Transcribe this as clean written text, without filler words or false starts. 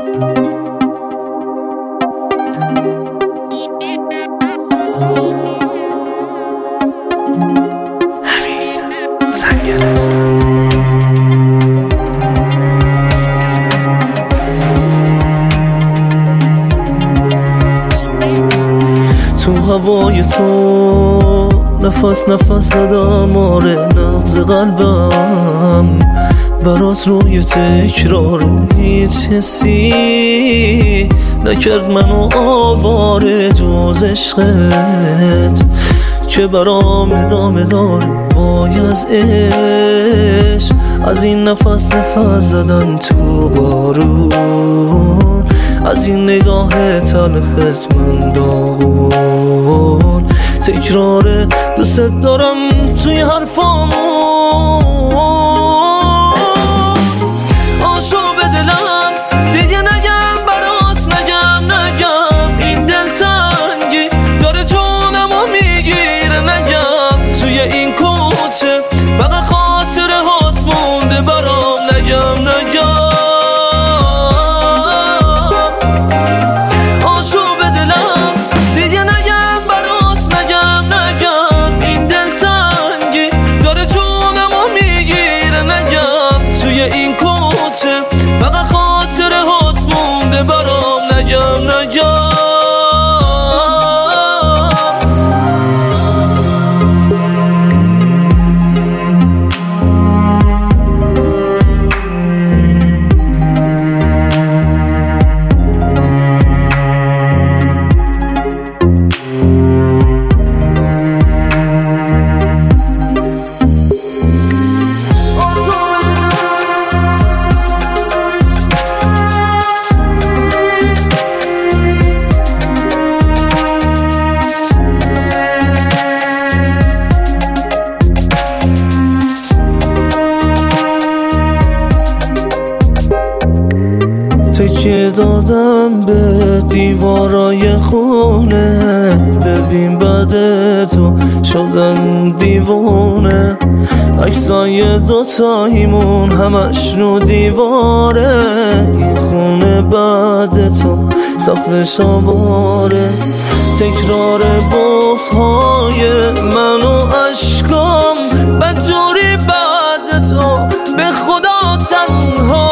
تو هوای تو نفس نفس زدم، آره نبض قلبم برات روی تکرار. هیچ حسی نکرد منو آواره جز عشقت که برام ادامه داره. وای از عشق، از این نفس نفس زدن تو بارون، از این نگاه تلخت من داغون. تکرار دوست دارم توی حرفامون، آشو به دلم دیگه نگم، براس نگم این دلتنگی داره جونمو میگیره. نگم توی این کوچه فقط خاطره هات مونده برام. نگم آشو به دلم دیگه نگم، براس نگم این دلتنگی داره جونمو میگیره. نگم توی این کوچه فقط خاطره هات مونده برام. نگم تکیه دادم به دیوارای خونه، ببین بعد تو شدم دیوونه. عکسای دوتاییمون همش رو دیواره، این خونه بعد تو سقفش آواره. تکرار بغض‌های من و اشکام بدجوری بعد تو، به خدا تنها